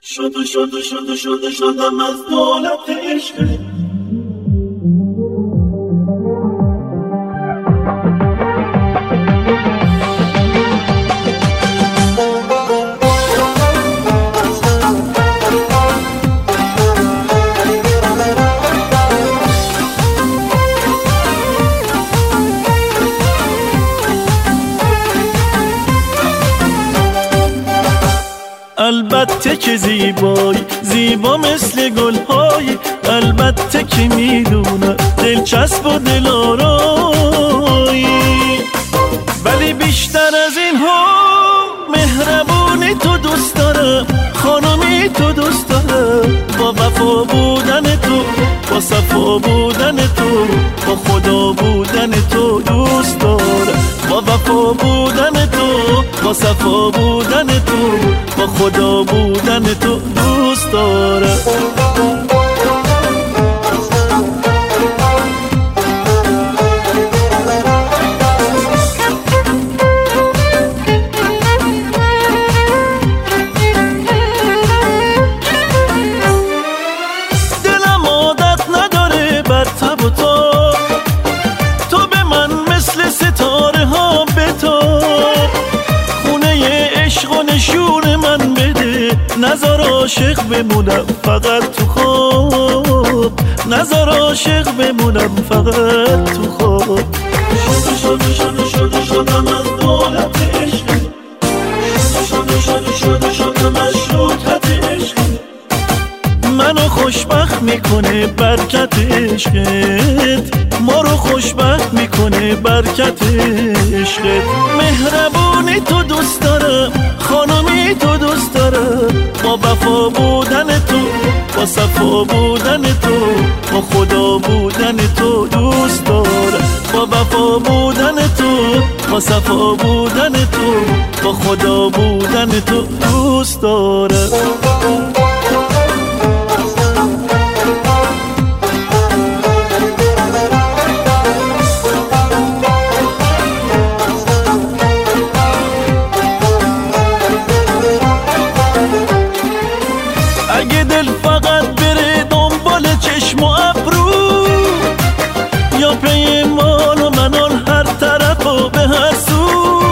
شدم از دولت عشق. البته که زیبایی، زیبا مثل گل‌های، البته که میدونم دلچسب و دلارایی، ولی بیشتر از این ها مهربونی تو دوست دارم، خانمی تو دوست دارم، با وفا بودن تو، با صفا بودن تو، با خدا بودن تو دوست دارم، با وفا بودن تو، با صفا بودن تو، با خدا بودن تو دوست دارم. دلم عادت نداره بر تب و تاب، تو به من مثل ستاره ها بتاب، خونه عشق و نشون من بده، نظر عاشق بمونم فقط تو خواب، نظر عاشق بمونم فقط تو خواب. شدم از دولت عشق. شدم از شوکت عشق. منو خوشبخت میکنه برکت عشقت، ما رو خوشبخت میکنه برکت عشقت، مهربونی تو دوست دارم، خانمی تو دوست دارم، با وفا بودن تو، با صفا بودن تو، با خدا بودن تو دوست دارم، با وفا بودن تو، با صفا بودن تو، با خدا بودن تو دوست دارم. اگه دل فقط بره دنبال چشم و ابرو، یا پی مال و منال هر طرف و به هر سو،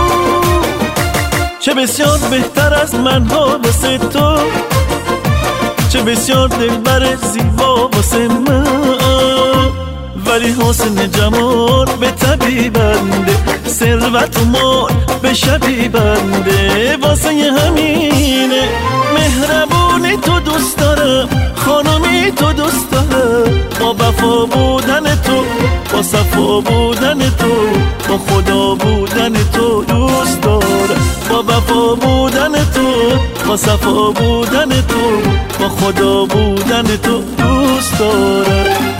چه بسیار بهتر از منها واسه تو، چه بسیار دلبر زیبا واسه من، ولی حسن جمال به طبی بنده، ثروت و مال به شبی بنده، واسه همینه مهربونی تو دوست دارم، خانمی تو دوست دارم، با وفا بودن تو، با صفا بودن تو، با خدا بودن تو دوست دارم، با وفا بودن تو، با صفا بودن تو، با خدا بودن تو دوست دارم.